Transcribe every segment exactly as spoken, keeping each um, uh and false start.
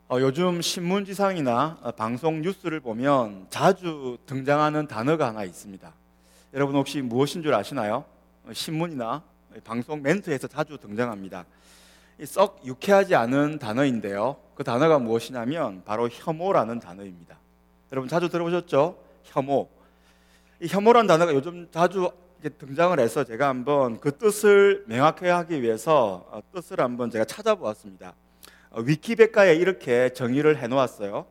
어, 요즘 신문지상이나 어, 방송 뉴스를 보면 자주 등장하는 단어가 하나 있습니다. 여러분 혹시 무엇인 줄 아시나요? 어, 신문이나 방송 멘트에서 자주 등장합니다. 이 썩 유쾌하지 않은 단어인데요. 그 단어가 무엇이냐면 바로 혐오라는 단어입니다. 여러분 자주 들어보셨죠? 혐오. 이 혐오라는 단어가 요즘 자주 이렇게 등장을 해서 제가 한번 그 뜻을 명확하게 하기 위해서 어, 뜻을 한번 제가 찾아보았습니다. 위키백과에 이렇게 정의를 해놓았어요.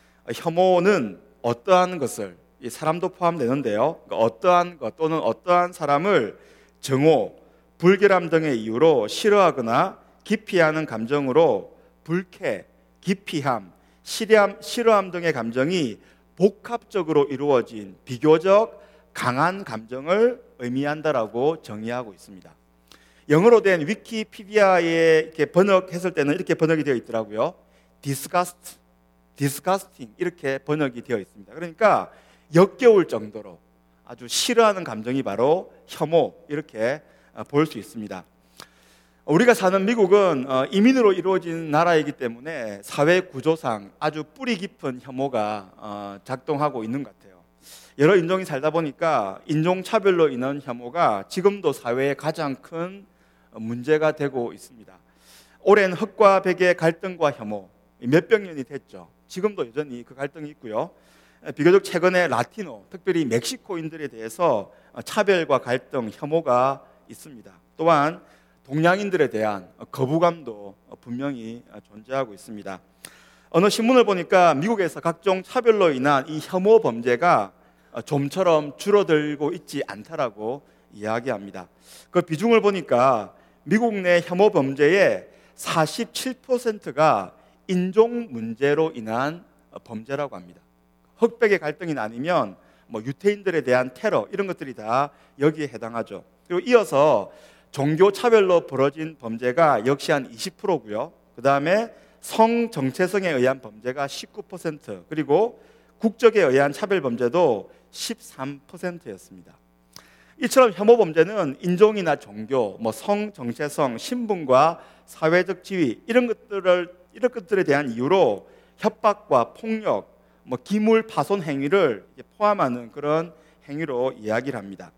혐오는 어떠한 것을, 사람도 포함되는데요, 어떠한 것 또는 어떠한 사람을 정오, 불결함 등의 이유로 싫어하거나 기피하는 감정으로 불쾌, 기피함, 싫어함, 싫어함 등의 감정이 복합적으로 이루어진 비교적 강한 감정을 의미한다라고 정의하고 있습니다. 영어로 된 위키피디아에 이렇게 번역했을 때는 이렇게 번역이 되어 있더라고요. disgust, disgusting 이렇게 번역이 되어 있습니다. 그러니까 역겨울 정도로 아주 싫어하는 감정이 바로 혐오 이렇게 볼 수 있습니다. 우리가 사는 미국은 이민으로 이루어진 나라이기 때문에 사회 구조상 아주 뿌리 깊은 혐오가 작동하고 있는 것 같아요. 여러 인종이 살다 보니까 인종차별로 인한 혐오가 지금도 사회의 가장 큰 문제가 되고 있습니다. 오랜 흑과 백의 갈등과 혐오 몇백 년이 됐죠. 지금도 여전히 그 갈등이 있고요. 비교적 최근에 라티노, 특별히 멕시코인들에 대해서 차별과 갈등, 혐오가 있습니다. 또한 동양인들에 대한 거부감도 분명히 존재하고 있습니다. 어느 신문을 보니까 미국에서 각종 차별로 인한 이 혐오 범죄가 좀처럼 줄어들고 있지 않다라고 이야기합니다. 그 비중을 보니까 미국 내 혐오 범죄의 사십칠 퍼센트가 인종 문제로 인한 범죄라고 합니다. 흑백의 갈등이 아니면 뭐 유태인들에 대한 테러 이런 것들이 다 여기에 해당하죠. 그리고 이어서 종교 차별로 벌어진 범죄가 역시 한 이십 퍼센트고요. 그 다음에 성 정체성에 의한 범죄가 십구 퍼센트, 그리고 국적에 의한 차별 범죄도 십삼 퍼센트였습니다. 이처럼 혐오 범죄는 인종이나 종교, 뭐 성 정체성, 신분과 사회적 지위 이런 것들을 이런 것들에 대한 이유로 협박과 폭력, 뭐 기물 파손 행위를 포함하는 그런 행위로 이야기를 합니다.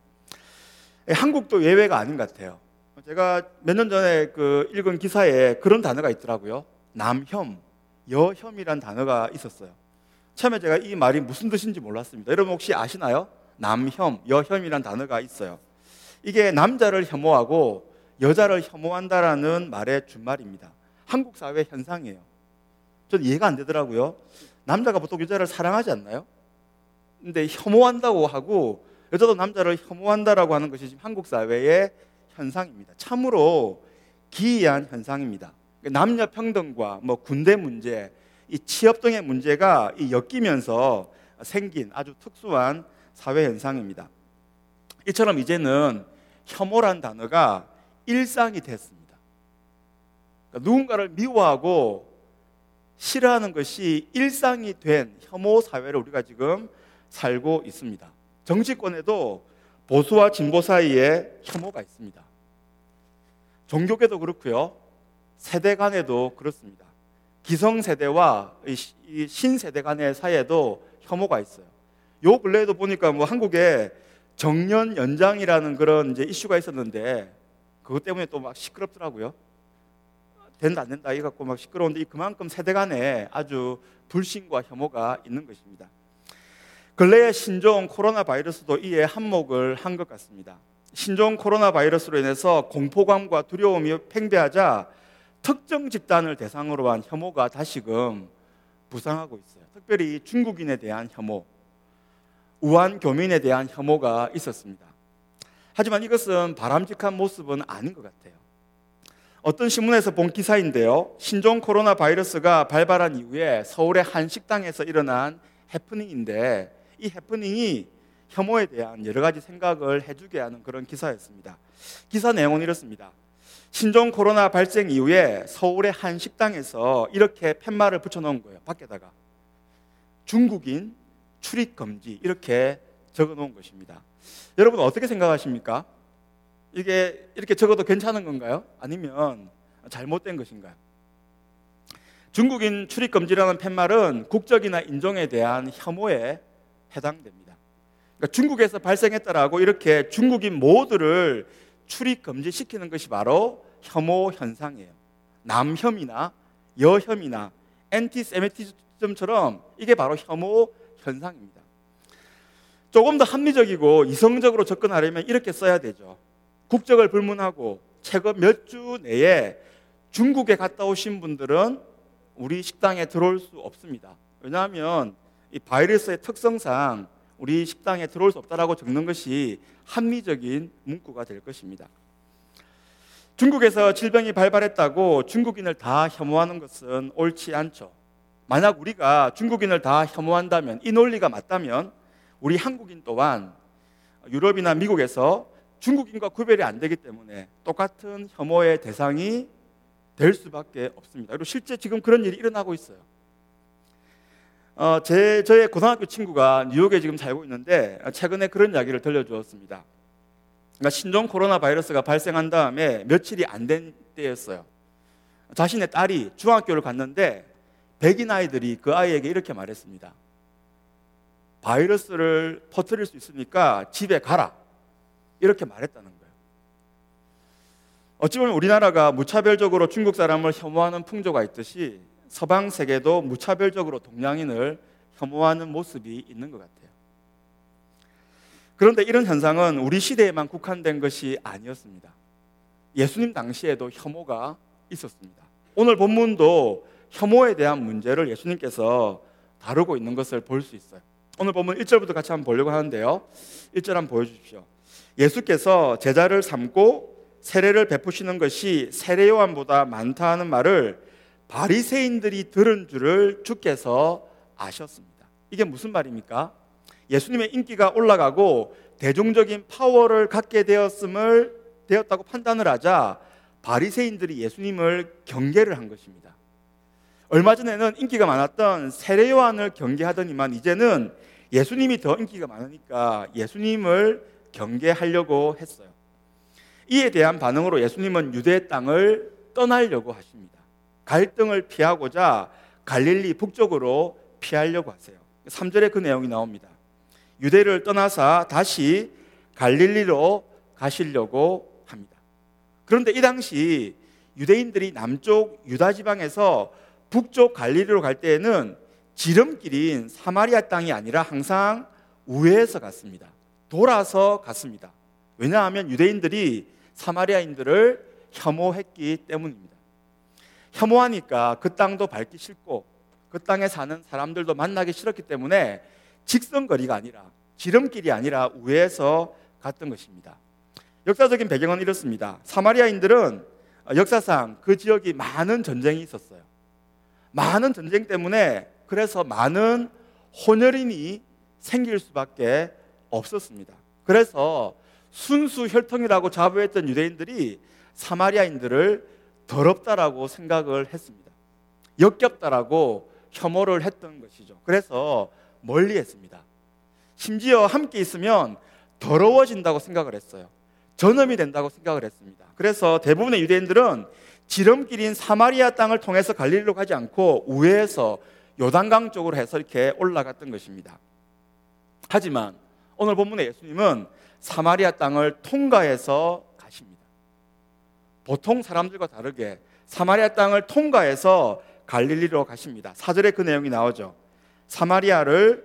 한국도 예외가 아닌 것 같아요. 제가 몇 년 전에 그 읽은 기사에 그런 단어가 있더라고요. 남혐, 여혐이란 단어가 있었어요. 처음에 제가 이 말이 무슨 뜻인지 몰랐습니다. 여러분 혹시 아시나요? 남혐, 여혐이란 단어가 있어요. 이게 남자를 혐오하고 여자를 혐오한다라는 말의 준말입니다. 한국 사회 현상이에요. 전 이해가 안 되더라고요. 남자가 보통 여자를 사랑하지 않나요? 근데 혐오한다고 하고 여자도 남자를 혐오한다라고 하는 것이 지금 한국 사회의 현상입니다. 참으로 기이한 현상입니다. 남녀 평등과 뭐 군대 문제, 이 취업 등의 문제가 이 엮이면서 생긴 아주 특수한 사회 현상입니다. 이처럼 이제는 혐오란 단어가 일상이 됐습니다. 그러니까 누군가를 미워하고 싫어하는 것이 일상이 된 혐오 사회를 우리가 지금 살고 있습니다. 정치권에도 보수와 진보 사이에 혐오가 있습니다. 종교계도 그렇고요. 세대 간에도 그렇습니다. 기성세대와 신세대 간의 사이에도 혐오가 있어요. 요 근래에도 보니까 뭐 한국에 정년 연장이라는 그런 이제 이슈가 있었는데 그것 때문에 또 막 시끄럽더라고요. 된다 안 된다 이 갖고 막 시끄러운데 그만큼 세대 간에 아주 불신과 혐오가 있는 것입니다. 근래의 신종 코로나 바이러스도 이에 한몫을 한 것 같습니다. 신종 코로나 바이러스로 인해서 공포감과 두려움이 팽배하자 특정 집단을 대상으로 한 혐오가 다시금 부상하고 있어요. 특별히 중국인에 대한 혐오, 우한 교민에 대한 혐오가 있었습니다. 하지만 이것은 바람직한 모습은 아닌 것 같아요. 어떤 신문에서 본 기사인데요. 신종 코로나 바이러스가 발발한 이후에 서울의 한 식당에서 일어난 해프닝인데 이 해프닝이 혐오에 대한 여러 가지 생각을 해주게 하는 그런 기사였습니다. 기사 내용은 이렇습니다. 신종 코로나 발생 이후에 서울의 한 식당에서 이렇게 팻말을 붙여놓은 거예요. 밖에다가 중국인 출입 금지 이렇게 적어놓은 것입니다. 여러분 어떻게 생각하십니까? 이게 이렇게 적어도 괜찮은 건가요? 아니면 잘못된 것인가요? 중국인 출입금지라는 팻말은 국적이나 인종에 대한 혐오에 해당됩니다. 그러니까 중국에서 발생했다라고 이렇게 중국인 모두를 출입금지시키는 것이 바로 혐오 현상이에요. 남혐이나 여혐이나 엔티세미티즘처럼 이게 바로 혐오 현상입니다. 조금 더 합리적이고 이성적으로 접근하려면 이렇게 써야 되죠. 국적을 불문하고 최근 몇 주 내에 중국에 갔다 오신 분들은 우리 식당에 들어올 수 없습니다. 왜냐하면 이 바이러스의 특성상 우리 식당에 들어올 수 없다라고 적는 것이 합리적인 문구가 될 것입니다. 중국에서 질병이 발발했다고 중국인을 다 혐오하는 것은 옳지 않죠. 만약 우리가 중국인을 다 혐오한다면, 이 논리가 맞다면 우리 한국인 또한 유럽이나 미국에서 중국인과 구별이 안 되기 때문에 똑같은 혐오의 대상이 될 수밖에 없습니다. 그리고 실제 지금 그런 일이 일어나고 있어요. 어, 제, 저의 고등학교 친구가 뉴욕에 지금 살고 있는데 최근에 그런 이야기를 들려주었습니다. 그러니까 신종 코로나 바이러스가 발생한 다음에 며칠이 안 된 때였어요. 자신의 딸이 중학교를 갔는데 백인 아이들이 그 아이에게 이렇게 말했습니다. 바이러스를 퍼뜨릴 수 있으니까 집에 가라. 이렇게 말했다는 거예요. 어찌 보면 우리나라가 무차별적으로 중국 사람을 혐오하는 풍조가 있듯이 서방 세계도 무차별적으로 동양인을 혐오하는 모습이 있는 것 같아요. 그런데 이런 현상은 우리 시대에만 국한된 것이 아니었습니다. 예수님 당시에도 혐오가 있었습니다. 오늘 본문도 혐오에 대한 문제를 예수님께서 다루고 있는 것을 볼 수 있어요. 오늘 본문 일 절부터 같이 한번 보려고 하는데요. 일 절 한번 보여주십시오. 예수께서 제자를 삼고 세례를 베푸시는 것이 세례 요한보다 많다 하는 말을 바리새인들이 들은 줄을 주께서 아셨습니다. 이게 무슨 말입니까? 예수님의 인기가 올라가고 대중적인 파워를 갖게 되었음을 되었다고 판단을 하자 바리새인들이 예수님을 경계를 한 것입니다. 얼마 전에는 인기가 많았던 세례 요한을 경계하더니만 이제는 예수님이 더 인기가 많으니까 예수님을 경계하려고 했어요. 이에 대한 반응으로 예수님은 유대 땅을 떠나려고 하십니다. 갈등을 피하고자 갈릴리 북쪽으로 피하려고 하세요. 삼 절에 그 내용이 나옵니다. 유대를 떠나서 다시 갈릴리로 가시려고 합니다. 그런데 이 당시 유대인들이 남쪽 유다 지방에서 북쪽 갈릴리로 갈 때에는 지름길인 사마리아 땅이 아니라 항상 우회해서 갔습니다. 돌아서 갔습니다. 왜냐하면 유대인들이 사마리아인들을 혐오했기 때문입니다. 혐오하니까 그 땅도 밟기 싫고 그 땅에 사는 사람들도 만나기 싫었기 때문에 직선거리가 아니라 지름길이 아니라 우회해서 갔던 것입니다. 역사적인 배경은 이렇습니다. 사마리아인들은 역사상 그 지역이 많은 전쟁이 있었어요. 많은 전쟁 때문에 그래서 많은 혼혈인이 생길 수밖에 없었습니다. 그래서 순수 혈통이라고 자부했던 유대인들이 사마리아인들을 더럽다라고 생각을 했습니다. 역겹다라고 혐오를 했던 것이죠. 그래서 멀리했습니다. 심지어 함께 있으면 더러워진다고 생각을 했어요. 전염이 된다고 생각을 했습니다. 그래서 대부분의 유대인들은 지름길인 사마리아 땅을 통해서 갈릴리로 가지 않고 우회해서 요단강 쪽으로 해서 이렇게 올라갔던 것입니다. 하지만 오늘 본문의 예수님은 사마리아 땅을 통과해서 가십니다. 보통 사람들과 다르게 사마리아 땅을 통과해서 갈릴리로 가십니다. 사 절에 그 내용이 나오죠. 사마리아를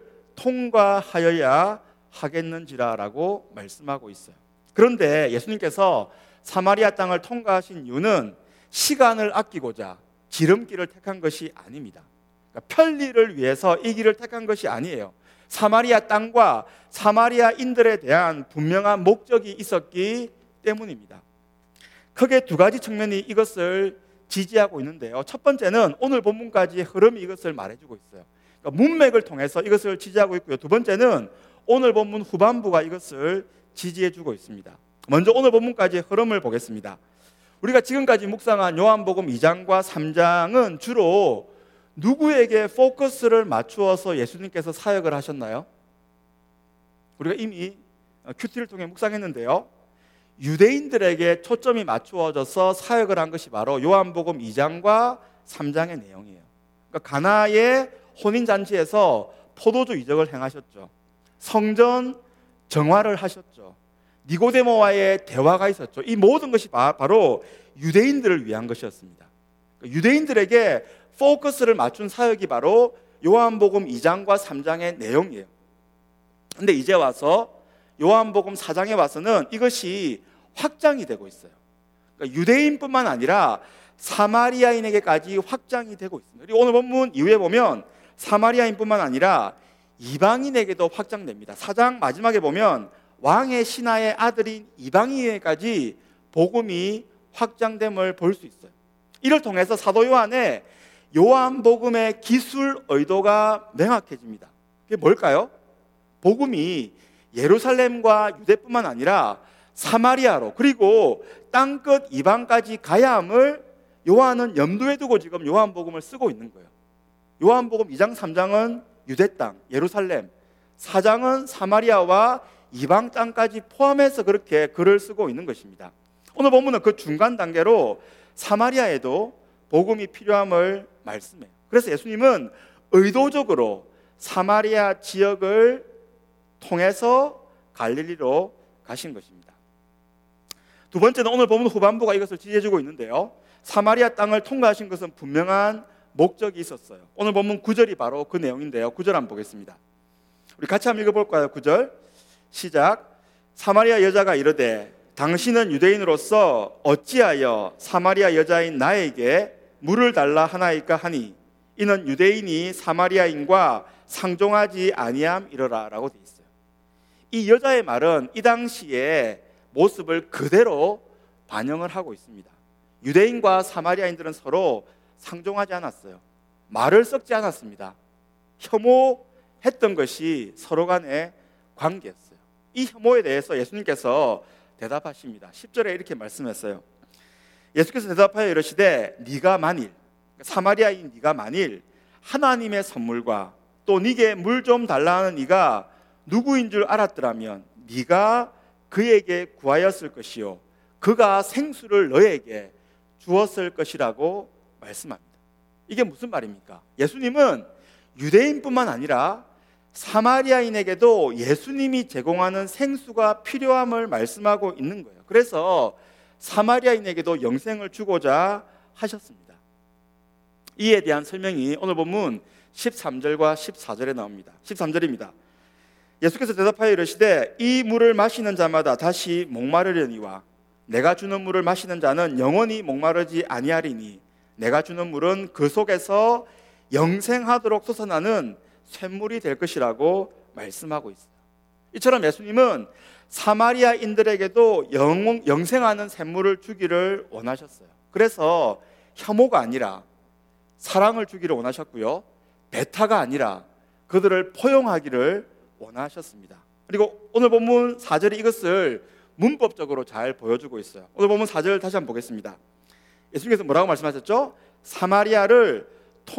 통과하여야 하겠는지라라고 말씀하고 있어요. 그런데 예수님께서 사마리아 땅을 통과하신 이유는 시간을 아끼고자 지름길을 택한 것이 아닙니다. 그러니까 편리를 위해서 이 길을 택한 것이 아니에요. 사마리아 땅과 사마리아인들에 대한 분명한 목적이 있었기 때문입니다. 크게 두 가지 측면이 이것을 지지하고 있는데요. 첫 번째는 오늘 본문까지의 흐름이 이것을 말해주고 있어요. 그러니까 문맥을 통해서 이것을 지지하고 있고요. 두 번째는 오늘 본문 후반부가 이것을 지지해주고 있습니다. 먼저 오늘 본문까지의 흐름을 보겠습니다. 우리가 지금까지 묵상한 요한복음 이 장과 삼 장은 주로 누구에게 포커스를 맞추어서 예수님께서 사역을 하셨나요? 우리가 이미 큐티를 통해 묵상했는데요. 유대인들에게 초점이 맞추어져서 사역을 한 것이 바로 요한복음 이 장과 삼 장의 내용이에요. 그러니까 가나의 혼인잔치에서 포도주 이적을 행하셨죠. 성전 정화를 하셨죠. 니고데모와의 대화가 있었죠. 이 모든 것이 바로 유대인들을 위한 것이었습니다. 유대인들에게 포커스를 맞춘 사역이 바로 요한복음 이 장과 삼 장의 내용이에요. 근데 이제 와서 요한복음 사 장에 와서는 이것이 확장이 되고 있어요. 그러니까 유대인뿐만 아니라 사마리아인에게까지 확장이 되고 있습니다. 그리고 오늘 본문 이후에 보면 사마리아인뿐만 아니라 이방인에게도 확장됩니다. 사 장 마지막에 보면 왕의 신하의 아들인 이방인에게까지 복음이 확장됨을 볼 수 있어요. 이를 통해서 사도 요한의 요한복음의 기술 의도가 명확해집니다. 그게 뭘까요? 복음이 예루살렘과 유대뿐만 아니라 사마리아로 그리고 땅끝 이방까지 가야 함을 요한은 염두에 두고 지금 요한복음을 쓰고 있는 거예요. 요한복음 이 장 삼 장은 유대 땅, 예루살렘, 사 장은 사마리아와 이방 땅까지 포함해서 그렇게 글을 쓰고 있는 것입니다. 오늘 본문은 그 중간 단계로 사마리아에도 복음이 필요함을 말씀해요. 그래서 예수님은 의도적으로 사마리아 지역을 통해서 갈릴리로 가신 것입니다. 두 번째는 오늘 본문 후반부가 이것을 지지해주고 있는데요. 사마리아 땅을 통과하신 것은 분명한 목적이 있었어요. 오늘 본문 구 절이 바로 그 내용인데요. 구 절 한번 보겠습니다. 우리 같이 한번 읽어볼까요? 구 절 시작. 사마리아 여자가 이르되 당신은 유대인으로서 어찌하여 사마리아 여자인 나에게 물을 달라 하나이까 하니 이는 유대인이 사마리아인과 상종하지 아니함이러라 라고 되어 있어요. 이 여자의 말은 이 당시의 모습을 그대로 반영을 하고 있습니다. 유대인과 사마리아인들은 서로 상종하지 않았어요. 말을 섞지 않았습니다. 혐오했던 것이 서로 간의 관계였어요. 이 혐오에 대해서 예수님께서 대답하십니다. 십 절에 이렇게 말씀했어요. 예수께서 대답하여 이르시되 네가 만일 사마리아인 네가 만일 하나님의 선물과 또 네게 물 좀 달라 하는 이가 누구인 줄 알았더라면 네가 그에게 구하였을 것이요 그가 생수를 너에게 주었을 것이라고 말씀합니다. 이게 무슨 말입니까? 예수님은 유대인뿐만 아니라 사마리아인에게도 예수님이 제공하는 생수가 필요함을 말씀하고 있는 거예요. 그래서 사마리아인에게도 영생을 주고자 하셨습니다. 이에 대한 설명이 오늘 본문 십삼 절과 십사 절에 나옵니다. 십삼 절입니다. 예수께서 대답하여 이르시되 이 물을 마시는 자마다 다시 목마르려니와 내가 주는 물을 마시는 자는 영원히 목마르지 아니하리니 내가 주는 물은 그 속에서 영생하도록 솟아나는 샘물이 될 것이라고 말씀하고 있어요. 이처럼 예수님은 사마리아인들에게도 영, 영생하는 샘물을 주기를 원하셨어요. 그래서 혐오가 아니라 사랑을 주기를 원하셨고요, 배타가 아니라 그들을 포용하기를 원하셨습니다. 그리고 오늘 본문 사 절이 이것을 문법적으로 잘 보여주고 있어요. 오늘 본문 사 절 다시 한번 보겠습니다. 예수님께서 뭐라고 말씀하셨죠? 사마리아를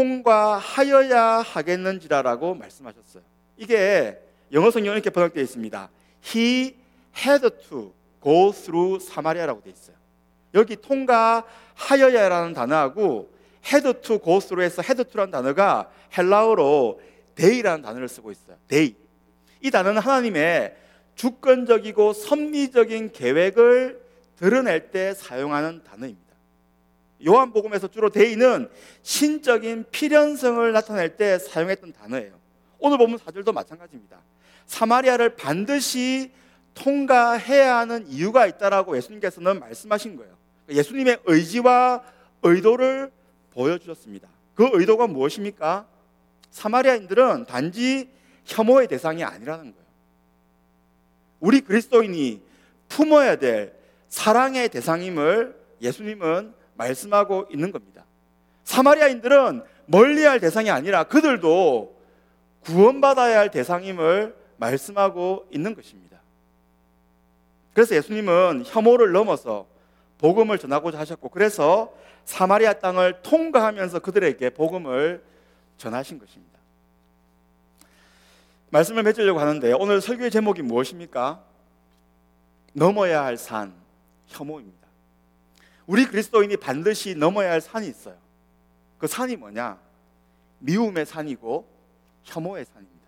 통과하여야 하겠는지라라고 말씀하셨어요. 이게 영어 성경에 이렇게 번역되어 있습니다. He had to go through Samaria라고 되어 있어요. 여기 통과하여야라는 단어하고 had to go through에서 had to라는 단어가 헬라어로 day라는 단어를 쓰고 있어요. day. 이 단어는 하나님의 주권적이고 섭리적인 계획을 드러낼 때 사용하는 단어입니다. 요한복음에서 주로 day는 신적인 필연성을 나타낼 때 사용했던 단어예요. 오늘 보면 사 절도 마찬가지입니다. 사마리아를 반드시 통과해야 하는 이유가 있다라고 예수님께서는 말씀하신 거예요. 예수님의 의지와 의도를 보여주셨습니다. 그 의도가 무엇입니까? 사마리아인들은 단지 혐오의 대상이 아니라는 거예요. 우리 그리스도인이 품어야 될 사랑의 대상임을 예수님은 말씀하고 있는 겁니다. 사마리아인들은 멀리할 대상이 아니라 그들도 구원받아야 할 대상임을 말씀하고 있는 것입니다. 그래서 예수님은 혐오를 넘어서 복음을 전하고자 하셨고, 그래서 사마리아 땅을 통과하면서 그들에게 복음을 전하신 것입니다. 말씀을 맺으려고 하는데 오늘 설교의 제목이 무엇입니까? 넘어야 할 산, 혐오입니다. 우리 그리스도인이 반드시 넘어야 할 산이 있어요. 그 산이 뭐냐? 미움의 산이고 혐오의 산입니다.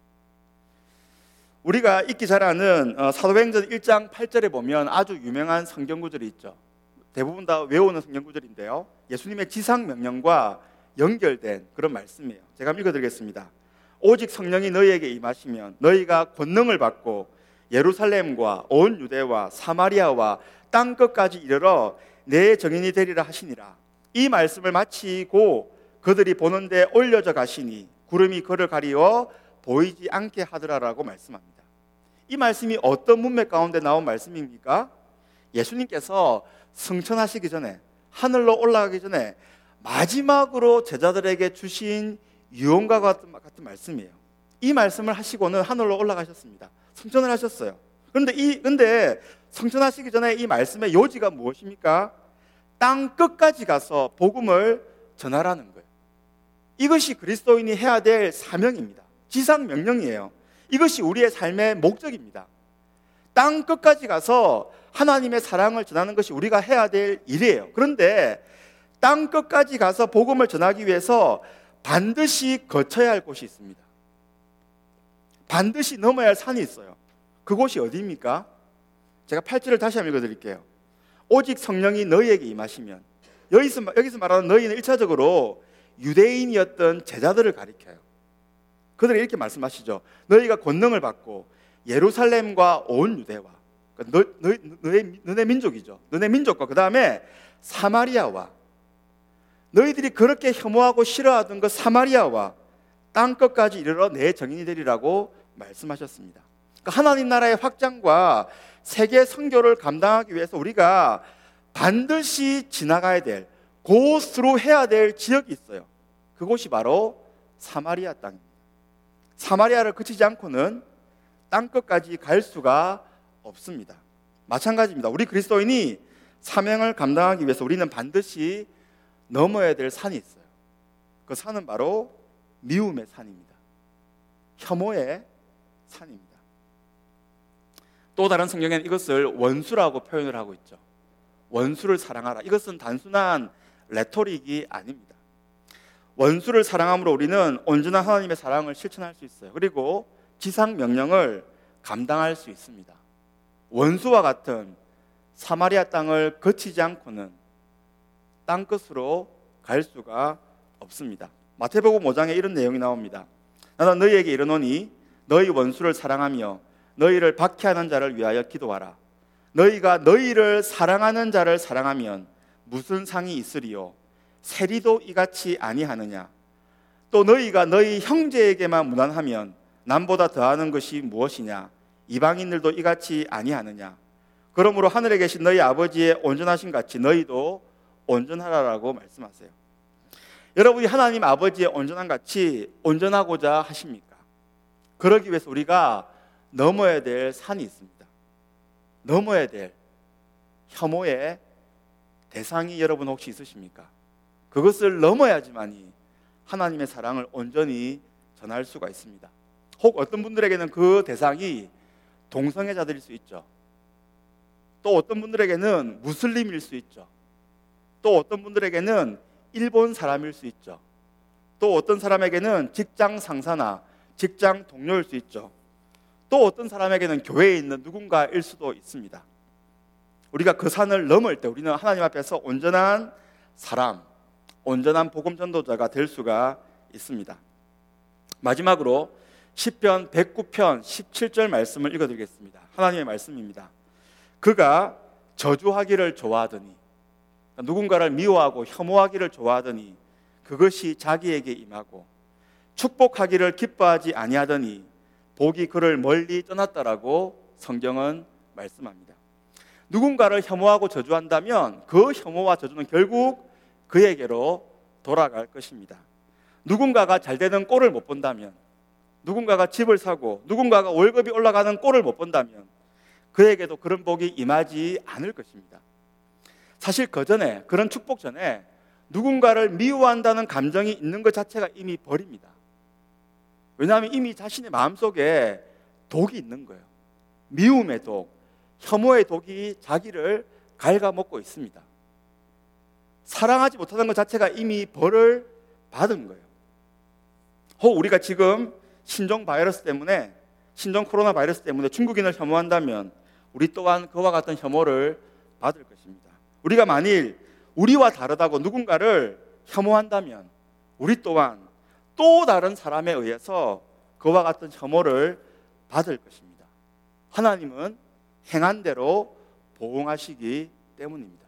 우리가 읽기 잘 아는 사도행전 일 장 팔 절에 보면 아주 유명한 성경 구절이 있죠. 대부분 다 외우는 성경 구절인데요, 예수님의 지상 명령과 연결된 그런 말씀이에요. 제가 읽어드리겠습니다. 오직 성령이 너희에게 임하시면 너희가 권능을 받고 예루살렘과 온 유대와 사마리아와 땅 끝까지 이르러 내 증인이 되리라 하시니라. 이 말씀을 마치고 그들이 보는데 올려져 가시니 구름이 그를 가리워 보이지 않게 하더라라고 말씀합니다. 이 말씀이 어떤 문맥 가운데 나온 말씀입니까? 예수님께서 승천하시기 전에, 하늘로 올라가기 전에 마지막으로 제자들에게 주신 유언과 같은, 같은 말씀이에요. 이 말씀을 하시고는 하늘로 올라가셨습니다. 승천을 하셨어요. 그런데 이 근데 승천하시기 전에 이 말씀의 요지가 무엇입니까? 땅 끝까지 가서 복음을 전하라는 거예요. 이것이 그리스도인이 해야 될 사명입니다. 지상 명령이에요. 이것이 우리의 삶의 목적입니다. 땅 끝까지 가서 하나님의 사랑을 전하는 것이 우리가 해야 될 일이에요. 그런데 땅 끝까지 가서 복음을 전하기 위해서 반드시 거쳐야 할 곳이 있습니다. 반드시 넘어야 할 산이 있어요. 그곳이 어디입니까? 제가 팔 절을 다시 한번 읽어드릴게요. 오직 성령이 너희에게 임하시면, 여기서, 여기서 말하는 너희는 일 차적으로 유대인이었던 제자들을 가리켜요. 그들이 이렇게 말씀하시죠. 너희가 권능을 받고 예루살렘과 온 유대와, 그러니까 너, 너, 너네, 너네 민족이죠. 너네 민족과 그 다음에 사마리아와, 너희들이 그렇게 혐오하고 싫어하던 그 사마리아와 땅끝까지 이르러 내 증인이 되리라고 말씀하셨습니다. 그러니까 하나님 나라의 확장과 세계 선교를 감당하기 위해서 우리가 반드시 지나가야 될, 고스로 해야 될 지역이 있어요. 그곳이 바로 사마리아 땅입니다. 사마리아를 그치지 않고는 땅끝까지 갈 수가 없습니다. 마찬가지입니다. 우리 그리스도인이 사명을 감당하기 위해서 우리는 반드시 넘어야 될 산이 있어요. 그 산은 바로 미움의 산입니다. 혐오의 산입니다. 또 다른 성경에는 이것을 원수라고 표현을 하고 있죠. 원수를 사랑하라. 이것은 단순한 레토릭이 아닙니다. 원수를 사랑함으로 우리는 온전한 하나님의 사랑을 실천할 수 있어요. 그리고 지상 명령을 감당할 수 있습니다. 원수와 같은 사마리아 땅을 거치지 않고는 땅끝으로 갈 수가 없습니다. 마태복음 오 장에 이런 내용이 나옵니다. 나는 너희에게 이르노니 너희 원수를 사랑하며 너희를 박해하는 자를 위하여 기도하라. 너희가 너희를 사랑하는 자를 사랑하면 무슨 상이 있으리요? 세리도 이같이 아니하느냐? 또 너희가 너희 형제에게만 무난하면 남보다 더하는 것이 무엇이냐? 이방인들도 이같이 아니하느냐? 그러므로 하늘에 계신 너희 아버지의 온전하신 같이 너희도 온전하라라고 말씀하세요. 여러분이 하나님 아버지의 온전한 같이 온전하고자 하십니까? 그러기 위해서 우리가 넘어야 될 산이 있습니다. 넘어야 될 혐오의 대상이 여러분 혹시 있으십니까? 그것을 넘어야지만이 하나님의 사랑을 온전히 전할 수가 있습니다. 혹 어떤 분들에게는 그 대상이 동성애자들일 수 있죠. 또 어떤 분들에게는 무슬림일 수 있죠. 또 어떤 분들에게는 일본 사람일 수 있죠. 또 어떤 사람에게는 직장 상사나 직장 동료일 수 있죠. 또 어떤 사람에게는 교회에 있는 누군가일 수도 있습니다. 우리가 그 산을 넘을 때 우리는 하나님 앞에서 온전한 사람, 온전한 복음 전도자가 될 수가 있습니다. 마지막으로 시편 백구 편 십칠 절 말씀을 읽어드리겠습니다. 하나님의 말씀입니다. 그가 저주하기를 좋아하더니, 누군가를 미워하고 혐오하기를 좋아하더니 그것이 자기에게 임하고, 축복하기를 기뻐하지 아니하더니 복이 그를 멀리 떠났다라고 성경은 말씀합니다. 누군가를 혐오하고 저주한다면 그 혐오와 저주는 결국 그에게로 돌아갈 것입니다. 누군가가 잘 되는 꼴을 못 본다면, 누군가가 집을 사고 누군가가 월급이 올라가는 꼴을 못 본다면 그에게도 그런 복이 임하지 않을 것입니다. 사실 그 전에, 그런 축복 전에 누군가를 미워한다는 감정이 있는 것 자체가 이미 벌입니다. 왜냐하면 이미 자신의 마음속에 독이 있는 거예요. 미움의 독, 혐오의 독이 자기를 갉아먹고 있습니다. 사랑하지 못하는 것 자체가 이미 벌을 받은 거예요. 어, 우리가 지금 신종 바이러스 때문에, 신종 코로나 바이러스 때문에 중국인을 혐오한다면 우리 또한 그와 같은 혐오를 받을 것입니다. 우리가 만일 우리와 다르다고 누군가를 혐오한다면 우리 또한 또 다른 사람에 의해서 그와 같은 혐오를 받을 것입니다. 하나님은 행한 대로 보응하시기 때문입니다.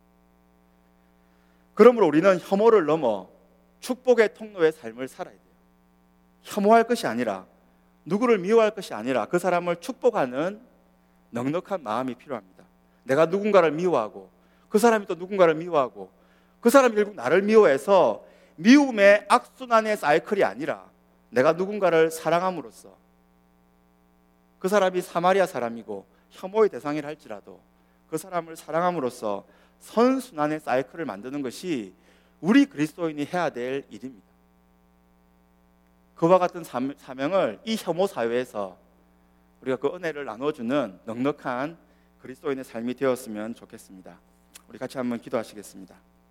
그러므로 우리는 혐오를 넘어 축복의 통로의 삶을 살아야 돼요. 혐오할 것이 아니라, 누구를 미워할 것이 아니라 그 사람을 축복하는 넉넉한 마음이 필요합니다. 내가 누군가를 미워하고 그 사람이 또 누군가를 미워하고 그 사람이 결국 나를 미워해서 미움의 악순환의 사이클이 아니라 내가 누군가를 사랑함으로써, 그 사람이 사마리아 사람이고 혐오의 대상이라 할지라도 그 사람을 사랑함으로써 선순환의 사이클을 만드는 것이 우리 그리스도인이 해야 될 일입니다. 그와 같은 사명을 이 혐오 사회에서 우리가 그 은혜를 나눠주는 넉넉한 그리스도인의 삶이 되었으면 좋겠습니다. 우리 같이 한번 기도하시겠습니다.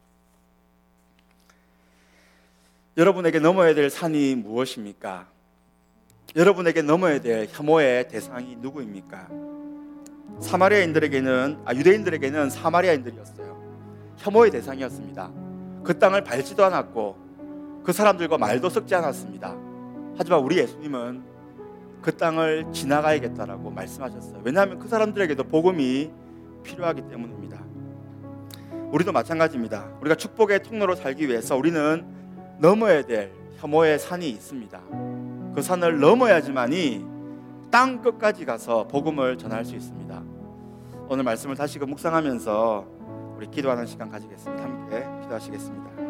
여러분에게 넘어야 될 산이 무엇입니까? 여러분에게 넘어야 될 혐오의 대상이 누구입니까? 사마리아인들에게는, 아, 유대인들에게는 사마리아인들이었어요. 혐오의 대상이었습니다. 그 땅을 밟지도 않았고 그 사람들과 말도 섞지 않았습니다. 하지만 우리 예수님은 그 땅을 지나가야겠다라고 말씀하셨어요. 왜냐하면 그 사람들에게도 복음이 필요하기 때문입니다. 우리도 마찬가지입니다. 우리가 축복의 통로로 살기 위해서 우리는 넘어야 될 혐오의 산이 있습니다. 그 산을 넘어야지만이 땅 끝까지 가서 복음을 전할 수 있습니다. 오늘 말씀을 다시 묵상하면서 우리 기도하는 시간 가지겠습니다. 함께 기도하시겠습니다.